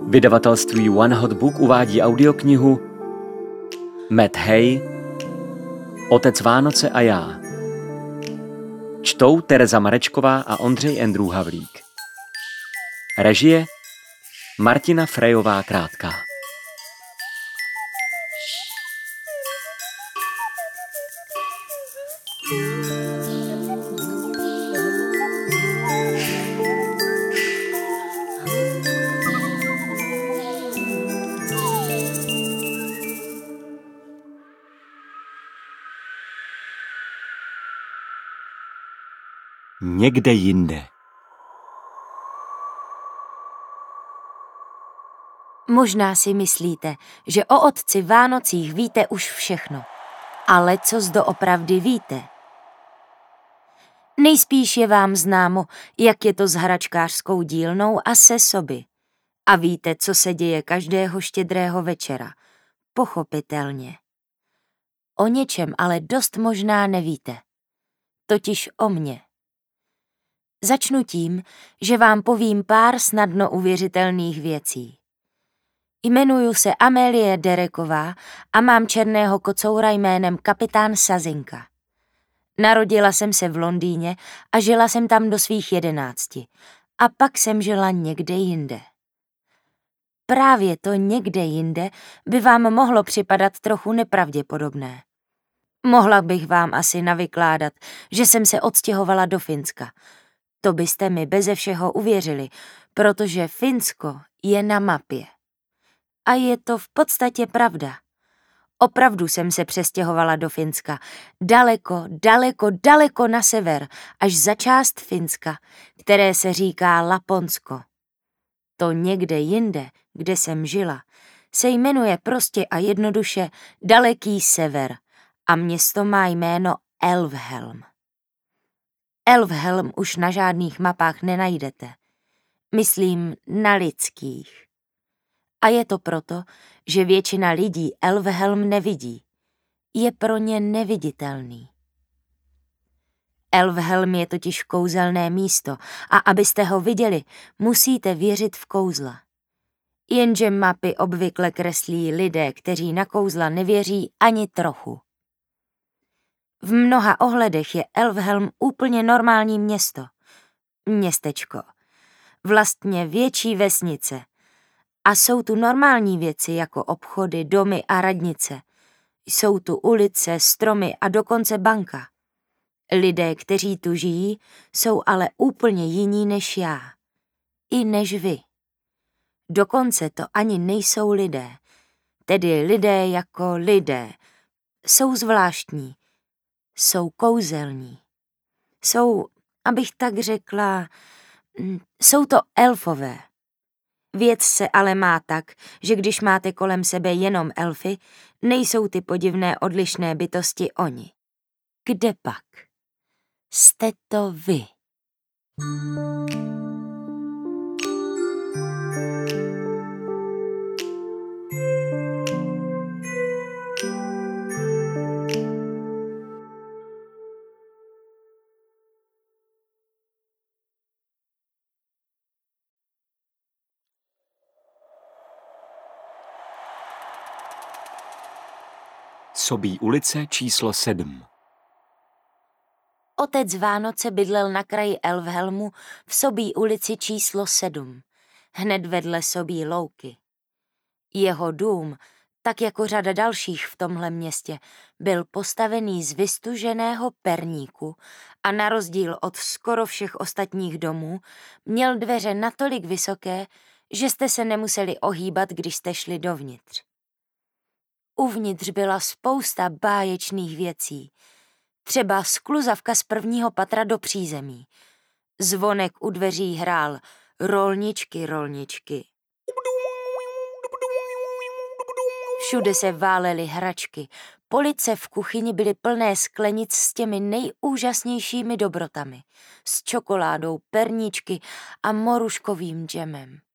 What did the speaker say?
Vydavatelství One Hot Book uvádí audioknihu Matt Hay Otec Vánoce a já. Čtou Tereza Marečková a Ondřej Andrew Havlík. Režie Martina Frejová Krátká. Někde jinde. Možná si myslíte, že o otci Vánocích víte už všechno. Ale co doopravdy víte? Nejspíš je vám známo, jak je to s hračkářskou dílnou a se soby. A víte, co se děje každého štědrého večera. Pochopitelně. O něčem ale dost možná nevíte. Totiž o mně. Začnu tím, že vám povím pár snadno uvěřitelných věcí. Jmenuji se Amélie Dereková a mám černého kocoura jménem Kapitán Sazinka. Narodila jsem se v Londýně a žila jsem tam do svých 11. A pak jsem žila někde jinde. Právě to někde jinde by vám mohlo připadat trochu nepravděpodobné. Mohla bych vám asi navykládat, že jsem se odstěhovala do Finska. To byste mi beze všeho uvěřili, protože Finsko je na mapě. A je to v podstatě pravda. Opravdu jsem se přestěhovala do Finska. Daleko, daleko, daleko na sever, až za část Finska, které se říká Laponsko. To někde jinde, kde jsem žila, se jmenuje prostě a jednoduše Daleký sever a město má jméno Elvhelm. Elvhelm už na žádných mapách nenajdete. Myslím na lidských. A je to proto, že většina lidí Elvhelm nevidí. Je pro ně neviditelný. Elvhelm je totiž kouzelné místo a abyste ho viděli, musíte věřit v kouzla. Jenže mapy obvykle kreslí lidé, kteří na kouzla nevěří ani trochu. V mnoha ohledech je Elvhelm úplně normální město. Městečko. Vlastně větší vesnice. A jsou tu normální věci jako obchody, domy a radnice. Jsou tu ulice, stromy a dokonce banka. Lidé, kteří tu žijí, jsou ale úplně jiní než já. I než vy. Dokonce to ani nejsou lidé. Tedy lidé jako lidé. Jsou zvláštní. Jsou kouzelní. Jsou, abych tak řekla, jsou to elfové. Věc se ale má tak, že když máte kolem sebe jenom elfy, nejsou ty podivné odlišné bytosti oni. Kde pak? Jste to vy. Sobí ulice číslo 7. Otec Vánoce bydlel na kraji Elvhelmu v Sobí ulici číslo 7, hned vedle Sobí louky. Jeho dům, tak jako řada dalších v tomhle městě, byl postavený z vystuženého perníku a na rozdíl od skoro všech ostatních domů měl dveře natolik vysoké, že jste se nemuseli ohýbat, když jste šli dovnitř. Uvnitř byla spousta báječných věcí, třeba skluzavka z prvního patra do přízemí. Zvonek u dveří hrál rolničky, rolničky. Všude se válely hračky, police v kuchyni byly plné sklenic s těmi nejúžasnějšími dobrotami, s čokoládou, perníčky a moruškovým džemem.